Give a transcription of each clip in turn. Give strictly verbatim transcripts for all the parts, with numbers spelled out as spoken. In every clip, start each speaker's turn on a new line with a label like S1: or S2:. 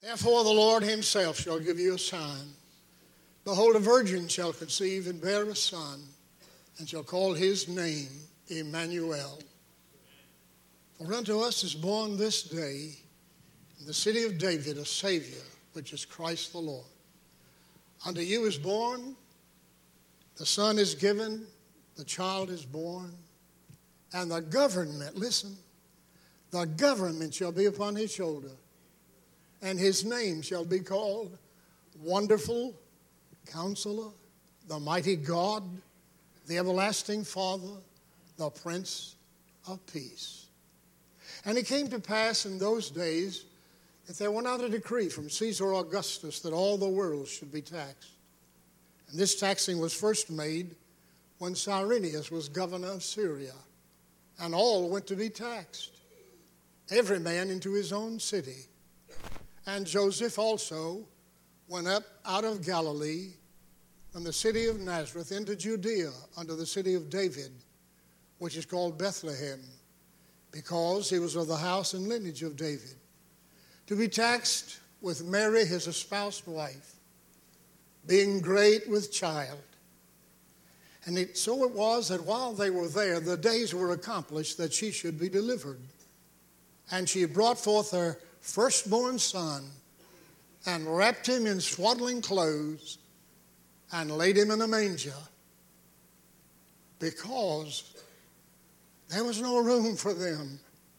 S1: Therefore the Lord himself shall give you a sign. Behold, a virgin shall conceive and bear a son, and shall call his name Emmanuel. For unto us is born this day in the city of David a Savior, which is Christ the Lord. Unto you is born, the Son is given, the child is born, and the government, listen, the government shall be upon his shoulder, and his name shall be called Wonderful Counselor, the Mighty God, the Everlasting Father, the Prince of Peace. And it came to pass in those days that there went out a decree from Caesar Augustus that all the world should be taxed. And this taxing was first made when Cyrenius was governor of Syria, and all went to be taxed, every man into his own city. And Joseph also went up out of Galilee from the city of Nazareth into Judea unto the city of David, which is called Bethlehem, because he was of the house and lineage of David, to be taxed with Mary his espoused wife, being great with child. And it, so it was that while they were there, the days were accomplished that she should be delivered. And she brought forth her firstborn son, and wrapped him in swaddling clothes, and laid him in a manger, because there was no room for them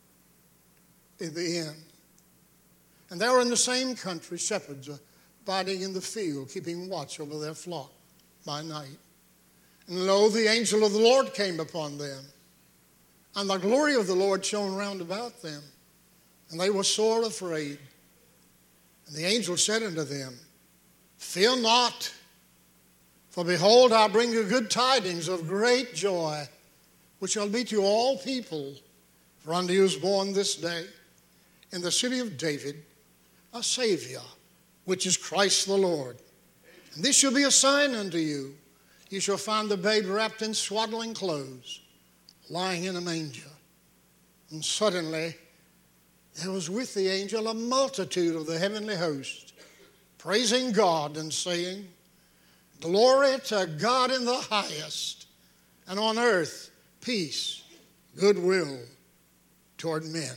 S1: in the inn. And they were in the same country, shepherds abiding in the field, keeping watch over their flock by night. And lo, the angel of the Lord came upon them, and the glory of the Lord shone round about them, and they were sore afraid. And the angel said unto them, Fear not, for behold, I bring you good tidings of great joy, which shall be to all people. For unto you is born this day in the city of David a Savior, which is Christ the Lord. And this shall be a sign unto you. You shall find the babe wrapped in swaddling clothes, lying in a manger. And suddenly there was with the angel a multitude of the heavenly host, praising God and saying, Glory to God in the highest, and on earth peace, goodwill toward men.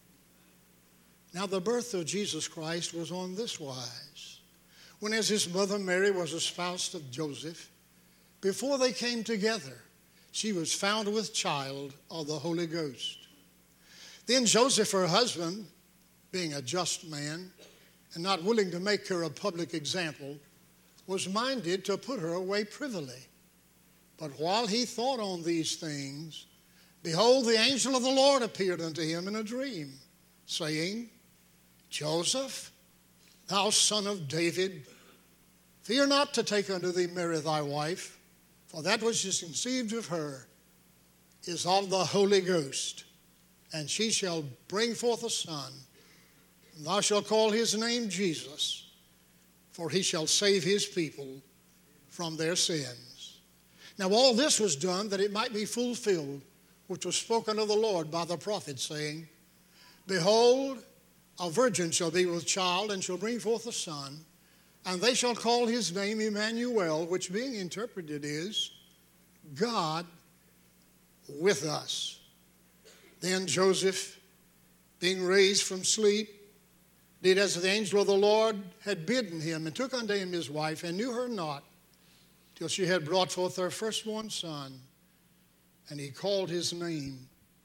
S1: Now the birth of Jesus Christ was on this wise. When as his mother Mary was espoused of Joseph, before they came together, she was found with child of the Holy Ghost. Then Joseph, her husband, being a just man and not willing to make her a public example, was minded to put her away privily. But while he thought on these things, behold, the angel of the Lord appeared unto him in a dream, saying, Joseph, thou son of David, fear not to take unto thee Mary thy wife, for that which is conceived of her is of the Holy Ghost. And she shall bring forth a son, and thou shalt call his name Jesus, for he shall save his people from their sins. Now all this was done that it might be fulfilled, which was spoken of the Lord by the prophet, saying, Behold, a virgin shall be with child, and shall bring forth a son, and they shall call his name Emmanuel, which being interpreted is, God with us. Then Joseph, being raised from sleep, did as the angel of the Lord had bidden him, and took unto him his wife, and knew her not, till she had brought forth her firstborn son, and he called his name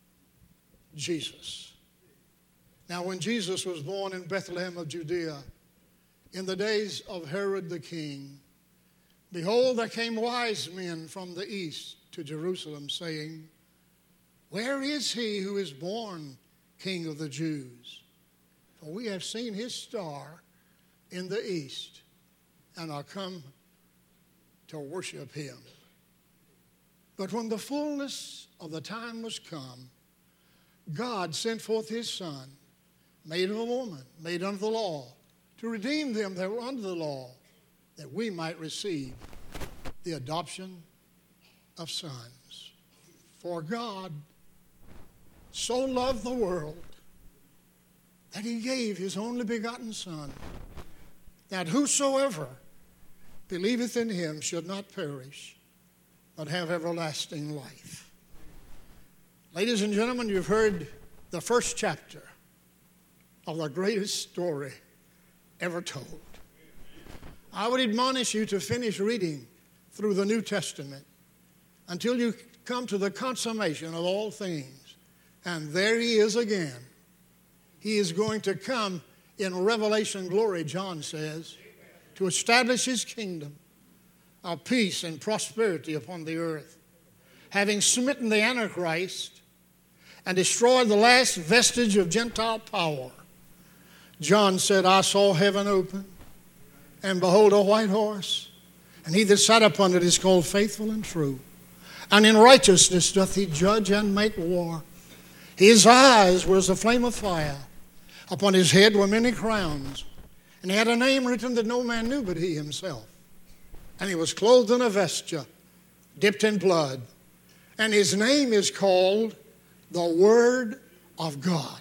S1: Jesus. Now when Jesus was born in Bethlehem of Judea, in the days of Herod the king, behold, there came wise men from the east to Jerusalem, saying, Where is he who is born King of the Jews? For we have seen his star in the east, and are come to worship him. But when the fullness of the time was come, God sent forth his Son, made of a woman, made under the law, to redeem them that were under the law, that we might receive the adoption of sons. For God so loved the world that he gave his only begotten Son, that whosoever believeth in him should not perish, but have everlasting life. Ladies and gentlemen, you've heard the first chapter of the greatest story ever told. I would admonish you to finish reading through the New Testament until you come to the consummation of all things. And there he is again. He is going to come in revelation glory, John says, to establish his kingdom of peace and prosperity upon the earth. Having smitten the Antichrist and destroyed the last vestige of Gentile power, John said, I saw heaven open, and behold a white horse, and he that sat upon it is called Faithful and True. And in righteousness doth he judge and make war. His eyes were as a flame of fire. Upon his head were many crowns. And he had a name written that no man knew but he himself. And he was clothed in a vesture, dipped in blood. And his name is called the Word of God.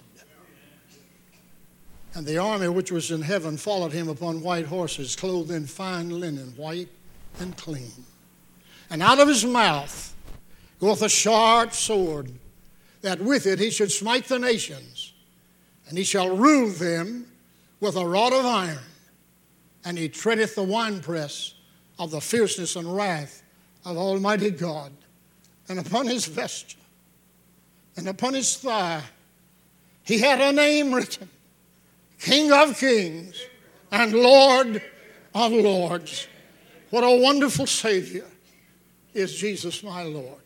S1: And the army which was in heaven followed him upon white horses, clothed in fine linen, white and clean. And out of his mouth goeth a sharp sword, that with it he should smite the nations, and he shall rule them with a rod of iron. And he treadeth the winepress of the fierceness and wrath of Almighty God. And upon his vesture and upon his thigh he had a name written, King of Kings and Lord of Lords. What a wonderful Savior is Jesus my Lord.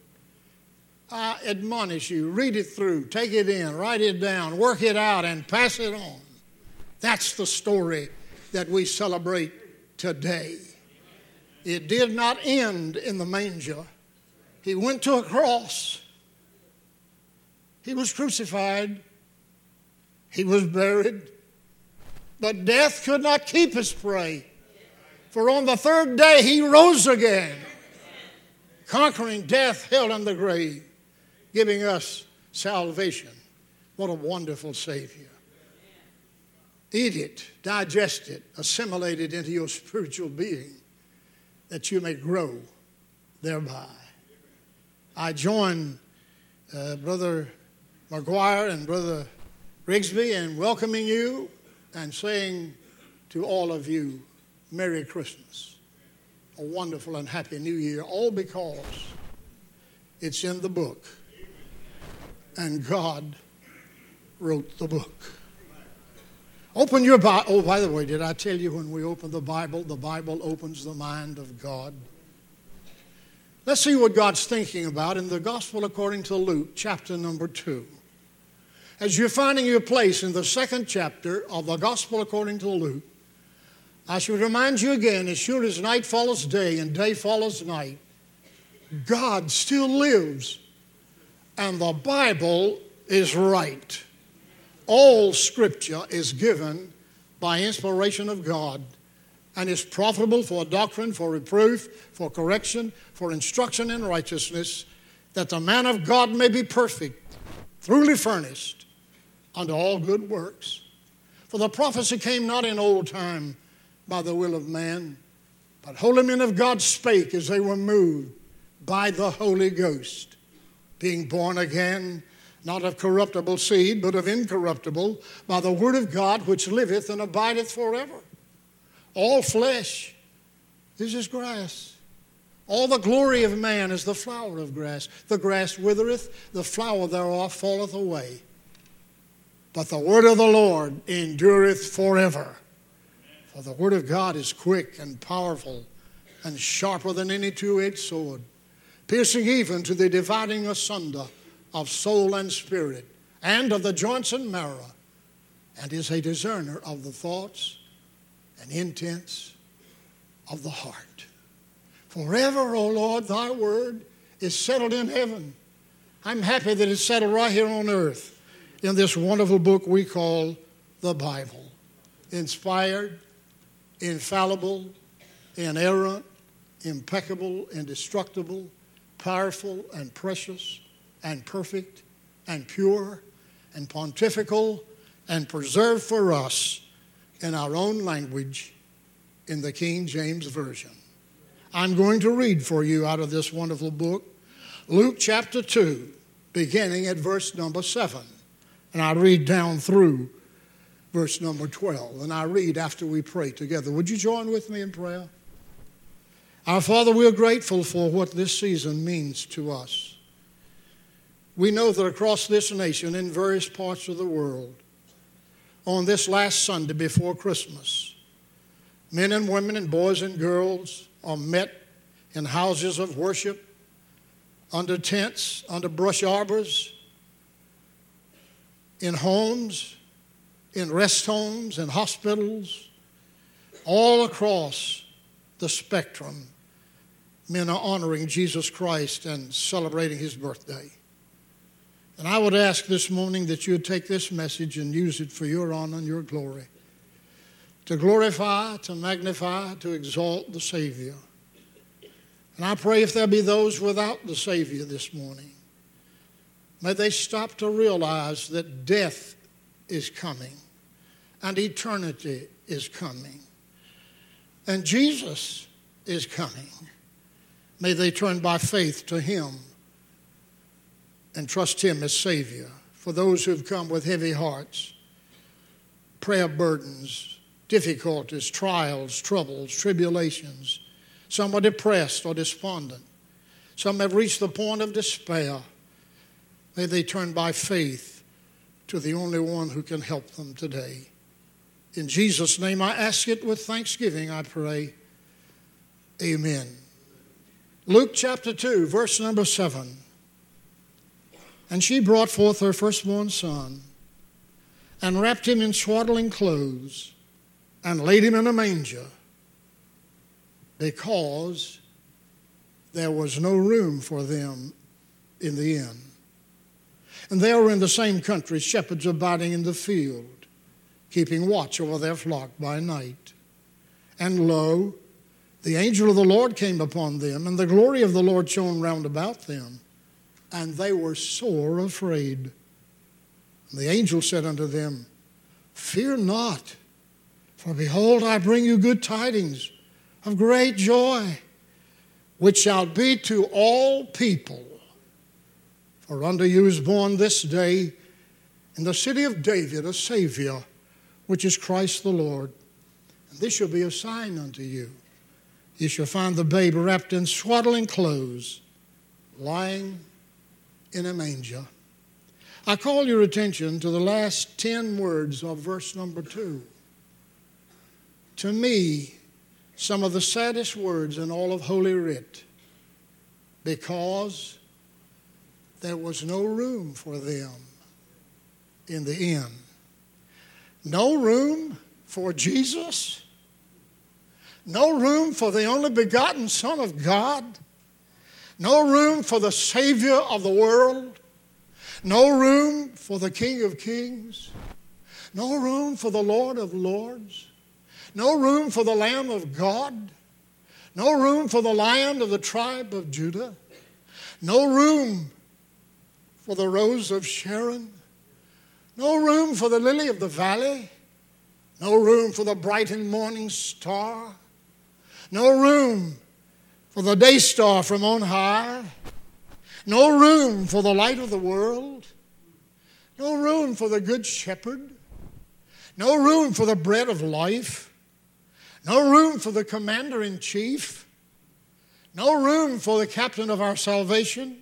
S1: I admonish you, read it through, take it in, write it down, work it out, and pass it on. That's the story that we celebrate today. It did not end in the manger. He went to a cross. He was crucified. He was buried. But death could not keep his prey. For on the third day he rose again, conquering death, hell, and the grave, giving us salvation. What a wonderful Savior. Eat it, digest it, assimilate it into your spiritual being, that you may grow thereby. I join uh, Brother McGuire and Brother Rigsby in welcoming you and saying to all of you, Merry Christmas, a wonderful and happy New Year, all because it's in the book, and God wrote the book. Open your Bible. Oh, by the way, did I tell you when we open the Bible, the Bible opens the mind of God? Let's see what God's thinking about in the Gospel according to Luke, chapter number two. As you're finding your place in the second chapter of the Gospel according to Luke, I should remind you again, as sure as night follows day and day follows night, God still lives, and the Bible is right. All Scripture is given by inspiration of God and is profitable for doctrine, for reproof, for correction, for instruction in righteousness, that the man of God may be perfect, truly furnished unto all good works. For the prophecy came not in old time by the will of man, but holy men of God spake as they were moved by the Holy Ghost, being born again, not of corruptible seed, but of incorruptible, by the word of God which liveth and abideth forever. All flesh is as grass. All the glory of man is the flower of grass. The grass withereth, the flower thereof falleth away. But the word of the Lord endureth forever. For the word of God is quick and powerful and sharper than any two-edged sword, piercing even to the dividing asunder of soul and spirit, and of the joints and marrow, and is a discerner of the thoughts and intents of the heart. Forever, O Lord, thy word is settled in heaven. I'm happy that it's settled right here on earth in this wonderful book we call the Bible. Inspired, infallible, inerrant, impeccable, indestructible, powerful and precious, and perfect, and pure, and pontifical, and preserved for us in our own language in the King James Version. I'm going to read for you out of this wonderful book, Luke chapter two, beginning at verse number seven. And I read down through verse number twelve. And I read after we pray together. Would you join with me in prayer? Our Father, we are grateful for what this season means to us. We know that across this nation, in various parts of the world, on this last Sunday before Christmas, men and women and boys and girls are met in houses of worship, under tents, under brush arbors, in homes, in rest homes, in hospitals, all across the spectrum. Men are honoring Jesus Christ and celebrating his birthday. And I would ask this morning that you would take this message and use it for your honor and your glory, to glorify, to magnify, to exalt the Savior. And I pray if there be those without the Savior this morning, may they stop to realize that death is coming and eternity is coming and Jesus is coming. May they turn by faith to him and trust him as Savior. For those who have come with heavy hearts, prayer burdens, difficulties, trials, troubles, tribulations. Some are depressed or despondent. Some have reached the point of despair. May they turn by faith to the only one who can help them today. In Jesus' name I ask it with thanksgiving, I pray. Amen. Luke chapter two, verse number seven. And she brought forth her firstborn son, and wrapped him in swaddling clothes, and laid him in a manger, because there was no room for them in the inn. And there were in the same country shepherds abiding in the field, keeping watch over their flock by night. And lo, the angel of the Lord came upon them, and the glory of the Lord shone round about them. And they were sore afraid. And the angel said unto them, Fear not, for behold, I bring you good tidings of great joy, which shall be to all people. For unto you is born this day in the city of David a Savior, which is Christ the Lord. And this shall be a sign unto you. You shall find the babe wrapped in swaddling clothes, lying in a manger. I call your attention to the last ten words of verse number two. To me, some of the saddest words in all of Holy Writ, because there was no room for them in the inn. No room for Jesus. No room for the only begotten Son of God. No room for the Savior of the world. No room for the King of Kings. No room for the Lord of Lords. No room for the Lamb of God. No room for the Lion of the tribe of Judah. No room for the Rose of Sharon. No room for the lily of the valley. No room for the bright and morning star. No room for the day star from on high. No room for the light of the world. No room for the good shepherd. No room for the bread of life. No room for the commander-in-chief. No room for the captain of our salvation.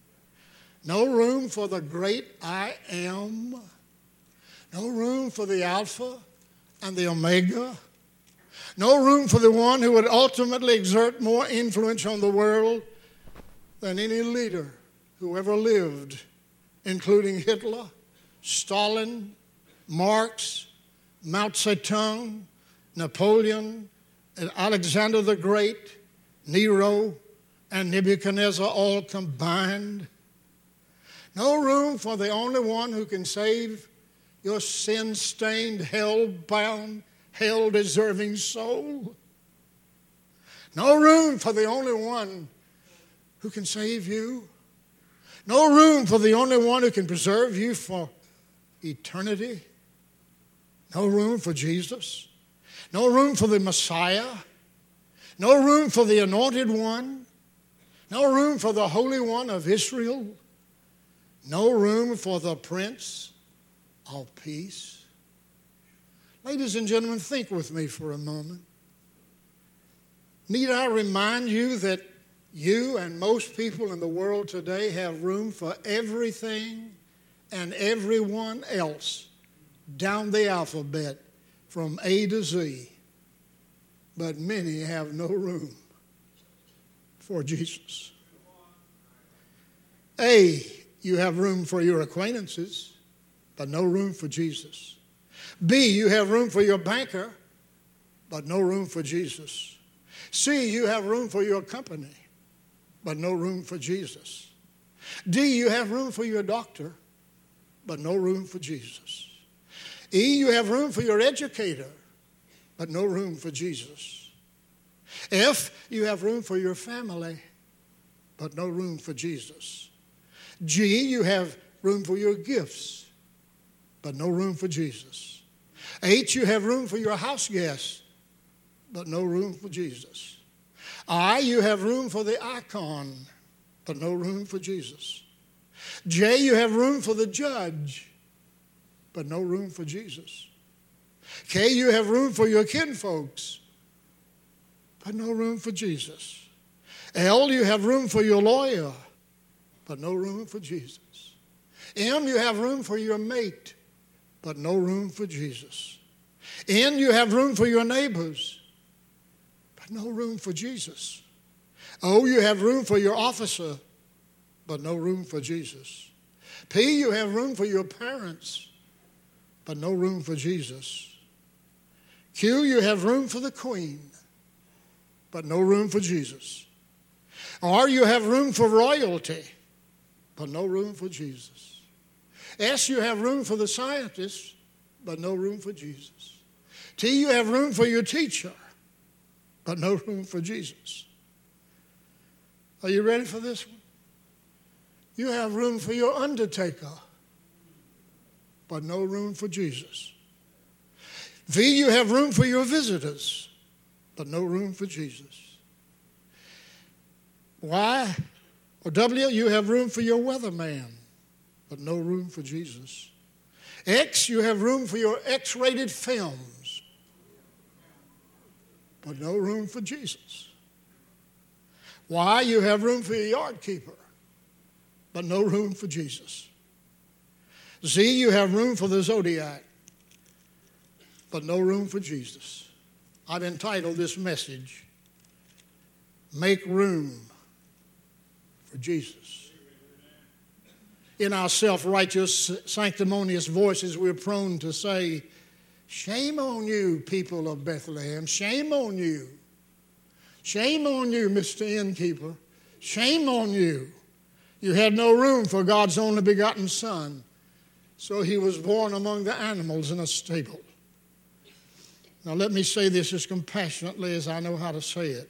S1: No room for the great I am. No room for the Alpha and the Omega. No room for the one who would ultimately exert more influence on the world than any leader who ever lived, including Hitler, Stalin, Marx, Mao Zedong, Napoleon, and Alexander the Great, Nero, and Nebuchadnezzar all combined. No room for the only one who can save your sin-stained, hell-bound, hell-deserving soul. No room for the only one who can save you. No room for the only one who can preserve you for eternity. No room for Jesus. No room for the Messiah. No room for the Anointed One. No room for the Holy One of Israel. No room for the Prince of Peace. Ladies and gentlemen, think with me for a moment. Need I remind you that you and most people in the world today have room for everything and everyone else down the alphabet from A to Z, but many have no room for Jesus. A, you have room for your acquaintances, but no room for Jesus. B, you have room for your banker, but no room for Jesus. C, you have room for your company, but no room for Jesus. D, you have room for your doctor, but no room for Jesus. E, you have room for your educator, but no room for Jesus. F, you have room for your family, but no room for Jesus. G, you have room for your gifts, but no room for Jesus. H, you have room for your house guests, but no room for Jesus. I, you have room for the icon, but no room for Jesus. J, you have room for the judge, but no room for Jesus. K, you have room for your kinfolks, but no room for Jesus. L, you have room for your lawyer, but no room for Jesus. M, you have room for your mate, but no room for Jesus. N, you have room for your neighbors, but no room for Jesus. O, you have room for your officer, but no room for Jesus. P, you have room for your parents, but no room for Jesus. Q, you have room for the queen, but no room for Jesus. R, you have room for royalty, but no room for Jesus. S, you have room for the scientists, but no room for Jesus. T, you have room for your teacher, but no room for Jesus. Are you ready for this one? You have room for your undertaker, but no room for Jesus. V, you have room for your visitors, but no room for Jesus. Y or W, you have room for your weatherman, but no room for Jesus. X, you have room for your X-rated films, but no room for Jesus. Y, you have room for your yard keeper, but no room for Jesus. Z, you have room for the zodiac, but no room for Jesus. I've entitled this message, Make Room for Jesus. In our self-righteous, sanctimonious voices, we're prone to say, shame on you, people of Bethlehem. Shame on you. Shame on you, Mister Innkeeper. Shame on you. You had no room for God's only begotten Son, so he was born among the animals in a stable. Now let me say this as compassionately as I know how to say it.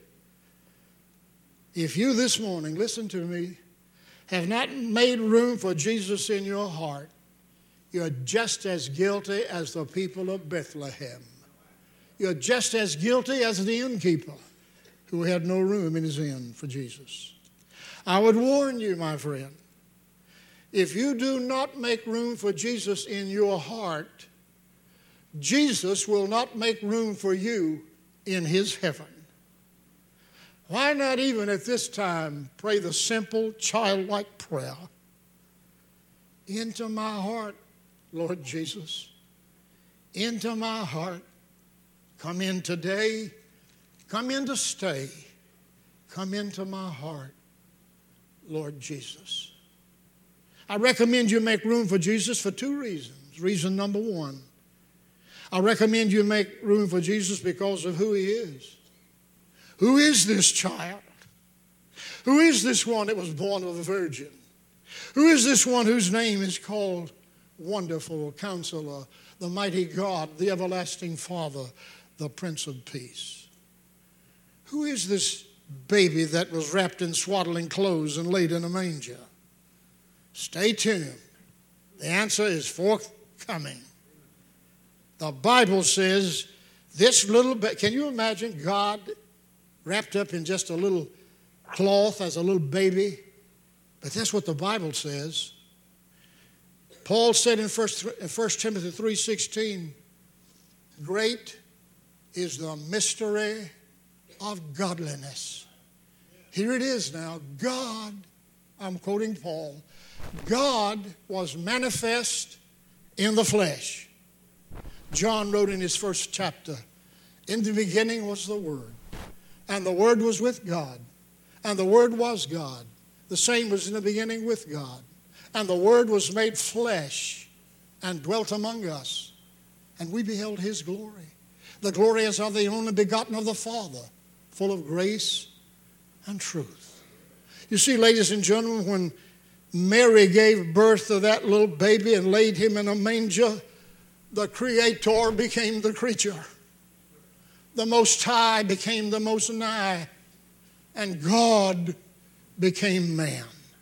S1: If you this morning, listen to me, have not made room for Jesus in your heart, you're just as guilty as the people of Bethlehem. You're just as guilty as the innkeeper who had no room in his inn for Jesus. I would warn you, my friend, if you do not make room for Jesus in your heart, Jesus will not make room for you in his heaven. Why not even at this time pray the simple, childlike prayer? Into my heart, Lord Jesus. Into my heart. Come in today. Come in to stay. Come into my heart, Lord Jesus. I recommend you make room for Jesus for two reasons. Reason number one, I recommend you make room for Jesus because of who he is. Who is this child? Who is this one that was born of a virgin? Who is this one whose name is called Wonderful Counselor, the Mighty God, the Everlasting Father, the Prince of Peace? Who is this baby that was wrapped in swaddling clothes and laid in a manger? Stay tuned. The answer is forthcoming. The Bible says this little bit, can you imagine God wrapped up in just a little cloth as a little baby? But that's what the Bible says. Paul said in First Timothy three sixteen, great is the mystery of godliness. Here it is now. God, I'm quoting Paul, God was manifest in the flesh. John wrote in his first chapter, in the beginning was the Word, and the Word was with God, and the Word was God. The same was in the beginning with God. And the Word was made flesh and dwelt among us, and we beheld His glory. The glory is of the only begotten of the Father, full of grace and truth. You see, ladies and gentlemen, when Mary gave birth to that little baby and laid him in a manger, the Creator became the creature. The Most High became the Most Nigh, and God became man.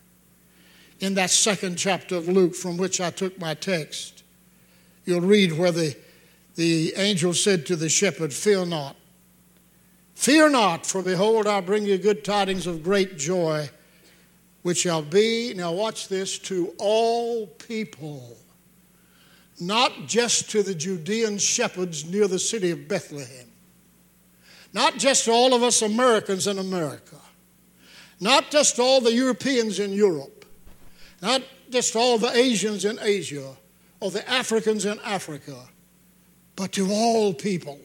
S1: In that second chapter of Luke from which I took my text, you'll read where the, the angel said to the shepherd, fear not. Fear not, for behold, I bring you good tidings of great joy, which shall be, now watch this, to all people, not just to the Judean shepherds near the city of Bethlehem, not just to all of us Americans in America, not just all the Europeans in Europe, not just all the Asians in Asia or the Africans in Africa, but to all people.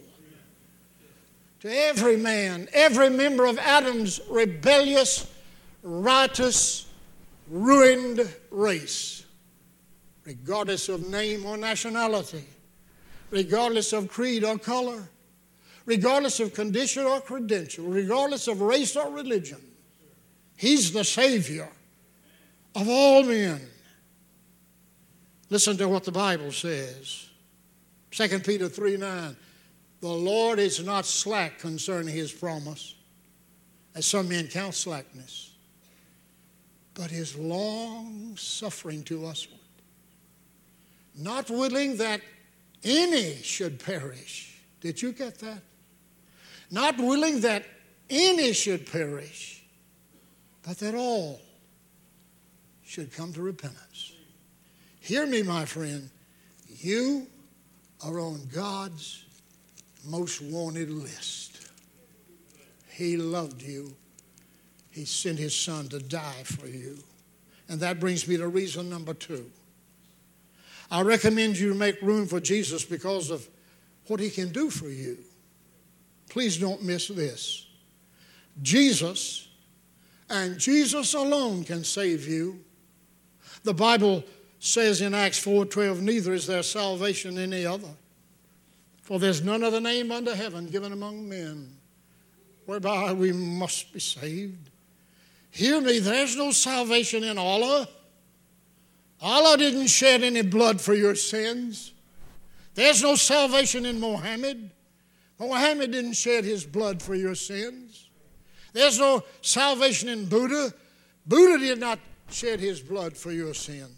S1: To every man, every member of Adam's rebellious, riotous, ruined race, regardless of name or nationality, regardless of creed or color, regardless of condition or credential, regardless of race or religion. He's the Savior of all men. Listen to what the Bible says. Second Peter three nine. The Lord is not slack concerning His promise, as some men count slackness, but is long-suffering to usward, not willing that any should perish. Did you get that? Not willing that any should perish, but that all should come to repentance. Hear me, my friend. You are on God's most wanted list. He loved you. He sent His Son to die for you. And that brings me to reason number two. I recommend you to make room for Jesus because of what He can do for you. Please don't miss this. Jesus and Jesus alone can save you. The Bible says in Acts four twelve, neither is there salvation in any other. For there's none other name under heaven given among men whereby we must be saved. Hear me, there's no salvation in Allah. Allah didn't shed any blood for your sins. There's no salvation in Muhammad. Muhammad didn't shed his blood for your sins. There's no salvation in Buddha. Buddha did not shed his blood for your sins.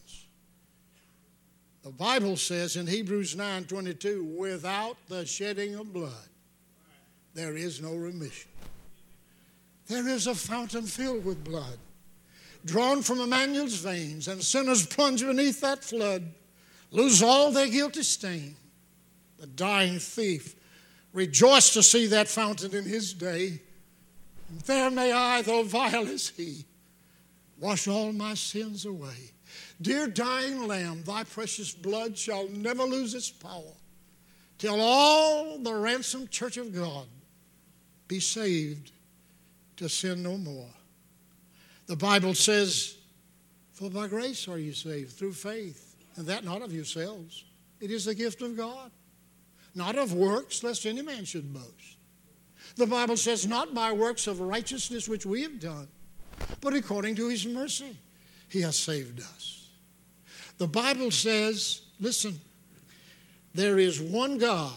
S1: The Bible says in Hebrews nine twenty-two, without the shedding of blood, there is no remission. There is a fountain filled with blood, drawn from Emmanuel's veins, and sinners plunge beneath that flood, lose all their guilty stain. The dying thief rejoiced to see that fountain in his day. And there may I, though vile as he, wash all my sins away. Dear dying Lamb, thy precious blood shall never lose its power till all the ransomed church of God be saved to sin no more. The Bible says, for by grace are you saved through faith, and that not of yourselves. It is the gift of God, not of works, lest any man should boast. The Bible says, not by works of righteousness which we have done, but according to His mercy, He has saved us. The Bible says, listen, there is one God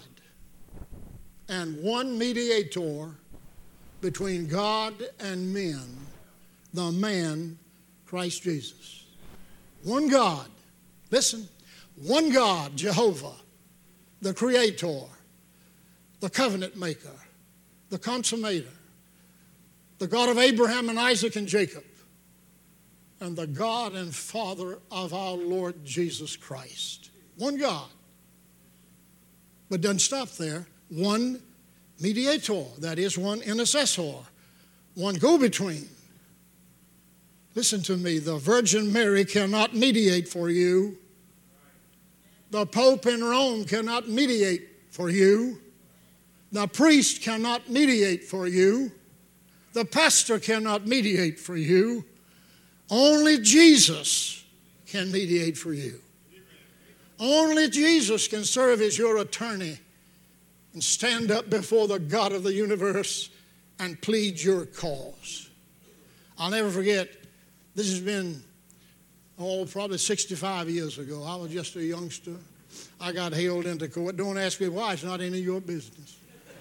S1: and one mediator between God and men, the man, Christ Jesus. One God, listen, one God, Jehovah, the creator, the covenant maker, the consummator, the God of Abraham and Isaac and Jacob, and the God and Father of our Lord Jesus Christ. One God. But doesn't stop there. One mediator, that is, one intercessor, one go-between. Listen to me, the Virgin Mary cannot mediate for you. The Pope in Rome cannot mediate for you. The priest cannot mediate for you. The pastor cannot mediate for you. Only Jesus can mediate for you. Only Jesus can serve as your attorney and stand up before the God of the universe and plead your cause. I'll never forget, this has been, oh, probably sixty-five years ago. I was just a youngster. I got hailed into court. Don't ask me why. It's not any of your business.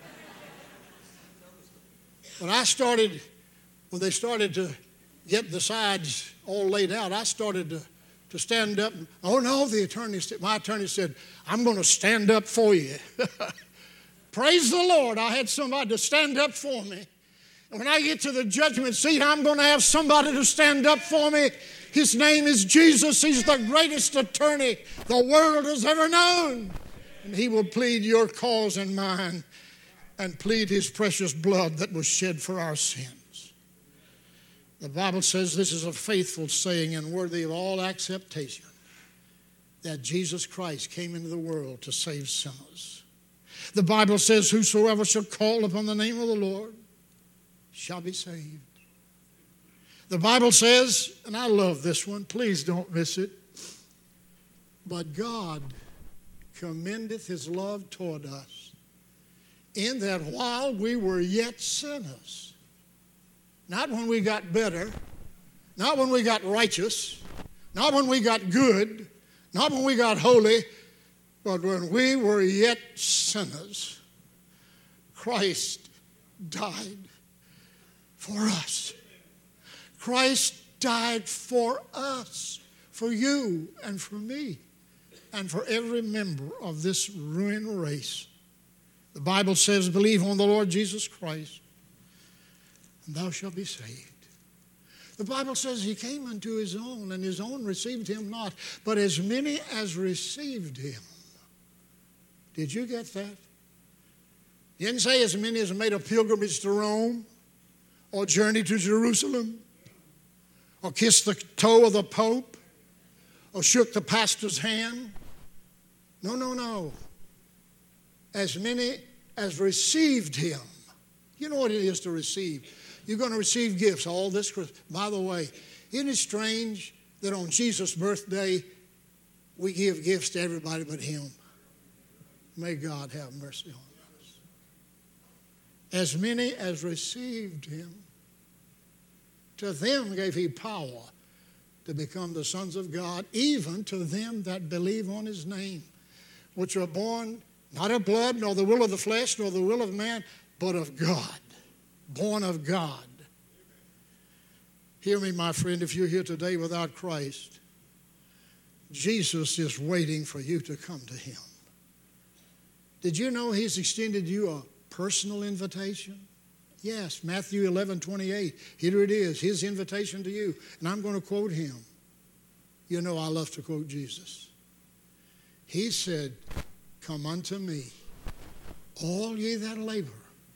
S1: But I started, when they started to get the sides all laid out, I started to, to stand up. Oh, no, the attorney, my attorney said, I'm going to stand up for you. Praise the Lord, I had somebody to stand up for me. And when I get to the judgment seat, I'm going to have somebody to stand up for me. His name is Jesus. He's the greatest attorney the world has ever known. And he will plead your cause and mine and plead his precious blood that was shed for our sins. The Bible says this is a faithful saying and worthy of all acceptation, that Jesus Christ came into the world to save sinners. The Bible says, whosoever shall call upon the name of the Lord shall be saved. The Bible says, and I love this one, please don't miss it, but God commendeth his love toward us, in that while we were yet sinners, not when we got better, not when we got righteous, not when we got good, not when we got holy, but when we were yet sinners, Christ died for us. Christ died for us, for you and for me, and for every member of this ruined race. The Bible says, believe on the Lord Jesus Christ, and thou shalt be saved. The Bible says he came unto his own, and his own received him not, but as many as received him. Did you get that? He didn't say as many as made a pilgrimage to Rome, or journeyed to Jerusalem, or kissed the toe of the Pope, or shook the pastor's hand. No, no, no. As many as received him. You know what it is to receive. You're going to receive gifts all this Christmas. By the way, isn't it strange that on Jesus' birthday we give gifts to everybody but him? May God have mercy on us. As many as received him, to them gave he power to become the sons of God, even to them that believe on his name, which are born not of blood, nor the will of the flesh, nor the will of man, but of God, born of God. Hear me, my friend, if you're here today without Christ, Jesus is waiting for you to come to him. Did you know he's extended you a personal invitation? Yes, Matthew eleven twenty-eight. Here it is, his invitation to you. And I'm going to quote him. You know I love to quote Jesus. He said, come unto me, all ye that labor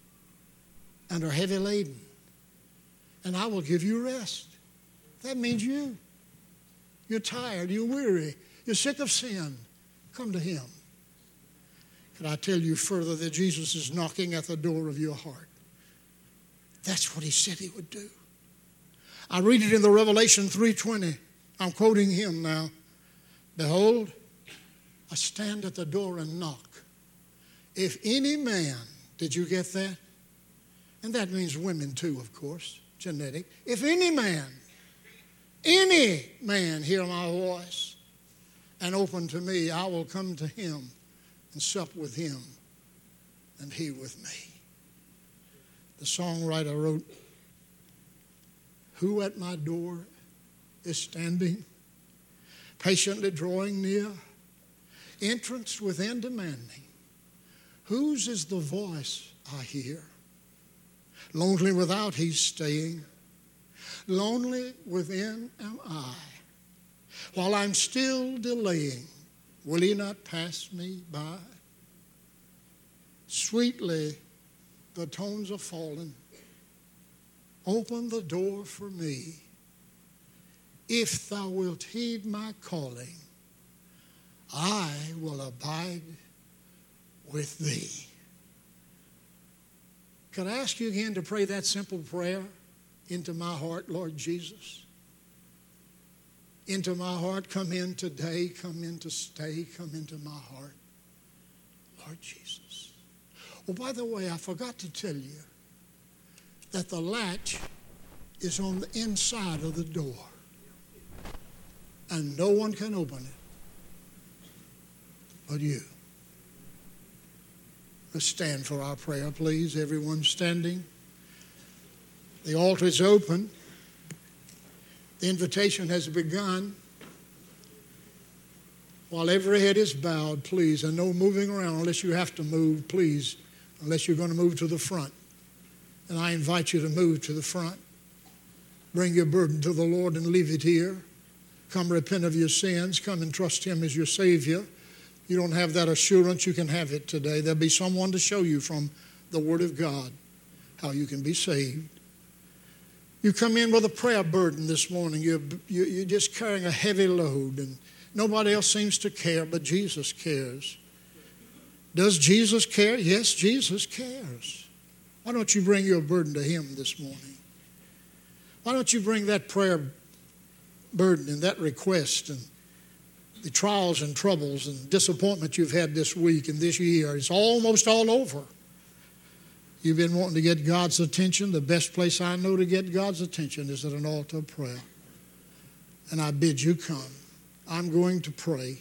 S1: and are heavy laden, and I will give you rest. That means you. You're tired, you're weary, you're sick of sin. Come to him. Can I tell you further that Jesus is knocking at the door of your heart? That's what he said he would do. I read it in the Revelation three twenty. I'm quoting him now. Behold, I stand at the door and knock. If any man, did you get that? And that means women too, of course, genetic. If any man, any man hear my voice and open to me, I will come to him and sup with him and he with me. The songwriter wrote, who at my door is standing, patiently drawing near, entrance within demanding, Whose is the voice I hear? Lonely without he's staying. Lonely within am I. While I'm still delaying, will he not pass me by? Sweetly the tones are falling. Open the door for me. If thou wilt heed my calling, I will abide with thee. Could I ask you again to pray that simple prayer into my heart, Lord Jesus? Into my heart, come in today, come in to stay, come into my heart, Lord Jesus. Oh, by the way, I forgot to tell you that the latch is on the inside of the door, and no one can open it but you. Let's stand for our prayer, please. Everyone standing. The altar is open. The invitation has begun. While every head is bowed, please, and no moving around unless you have to move, please, unless you're going to move to the front. And I invite you to move to the front. Bring your burden to the Lord and leave it here. Come repent of your sins. Come and trust him as your Savior. You don't have that assurance, you can have it today. There'll be someone to show you from the Word of God how you can be saved. You come in with a prayer burden this morning. You're, you're just carrying a heavy load, and nobody else seems to care, but Jesus cares. Does Jesus care? Yes, Jesus cares. Why don't you bring your burden to him this morning? Why don't you bring that prayer burden and that request and the trials and troubles and disappointment you've had this week and this year? It's almost all over. You've been wanting to get God's attention. The best place I know to get God's attention is at an altar of prayer. And I bid you come. I'm going to pray.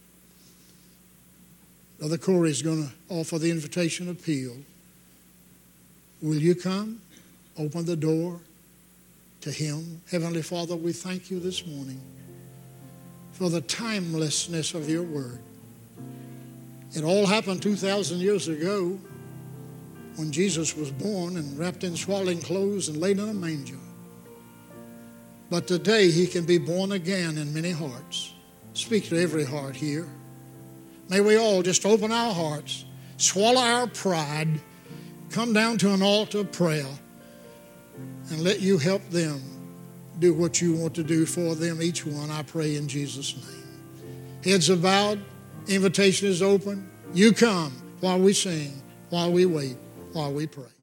S1: Brother Corey is going to offer the invitation appeal. Will you come? Open the door to him. Heavenly Father, we thank you this morning for the timelessness of your word. It all happened two thousand years ago when Jesus was born and wrapped in swaddling clothes and laid in a manger. But today he can be born again in many hearts. Speak to every heart here. May we all just open our hearts, swallow our pride, come down to an altar of prayer, and let you help them do what you want to do for them, each one, I pray in Jesus' name. Heads are bowed, invitation is open. You come while we sing, while we wait, while we pray.